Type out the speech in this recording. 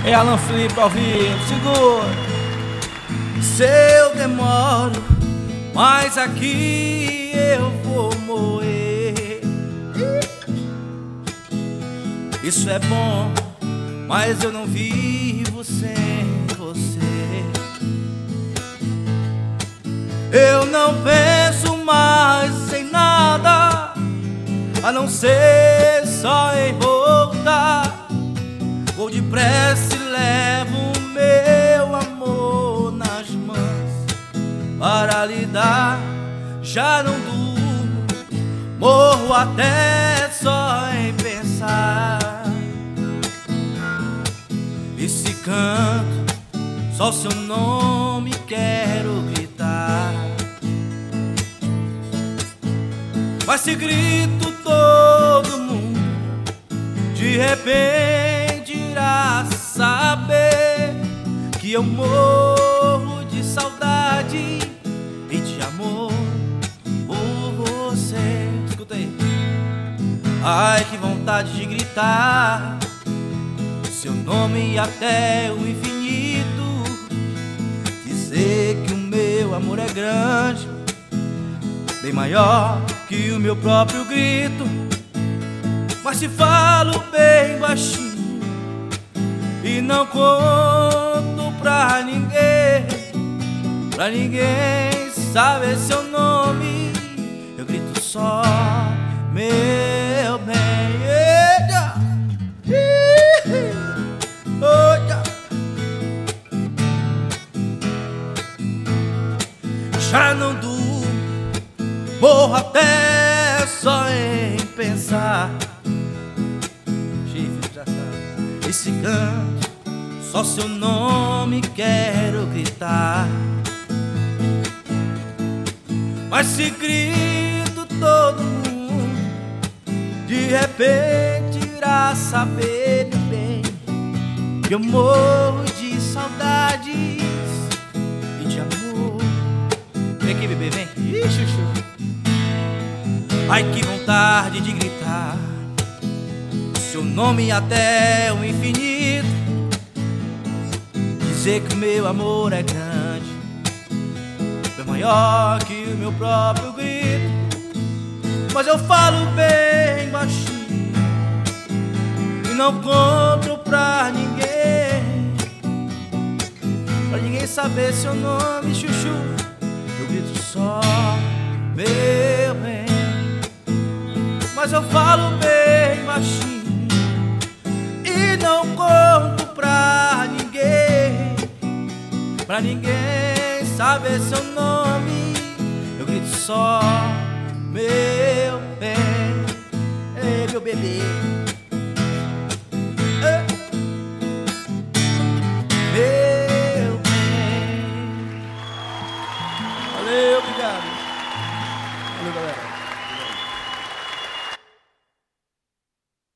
É Alan Felipe ao vivo, segura. Se eu demoro, mas aqui eu vou morrer. Isso é bom, mas eu não vivo sem você. Eu não penso mais em nada, a não ser só em voltar. Vou depressa e levo o meu amor nas mãos para lhe dar. Já não durmo, morro até só em pensar. E se canto só seu nome quero gritar. Mas se grito todo mundo de repente irá saber que eu morro de saudade e de amor por você. Escuta aí. Ai, que vontade de gritar seu nome até o infinito, dizer que o meu amor é grande, bem maior que o meu próprio grito. Mas se falo bem baixinho e não conto pra ninguém saber seu nome, eu grito só meu bem. Já não durmo, morro até só em pensar. Chifre, já sabe. Esse canto, só seu nome quero gritar. Mas se grito todo mundo de repente irá saber bem que eu morro de saudades e de amor. Vem aqui, bebê, vem. Ih, chuchu. Ai, que vontade de gritar seu nome até o infinito, dizer que o meu amor é grande, é maior que o meu próprio grito. Mas eu falo bem baixinho e não conto pra ninguém saber seu nome, chuchu. Eu grito só meu bem. Mas eu falo bem baixinho e não conto pra ninguém saber seu nome. Eu grito só meu bem, ei, meu bebê.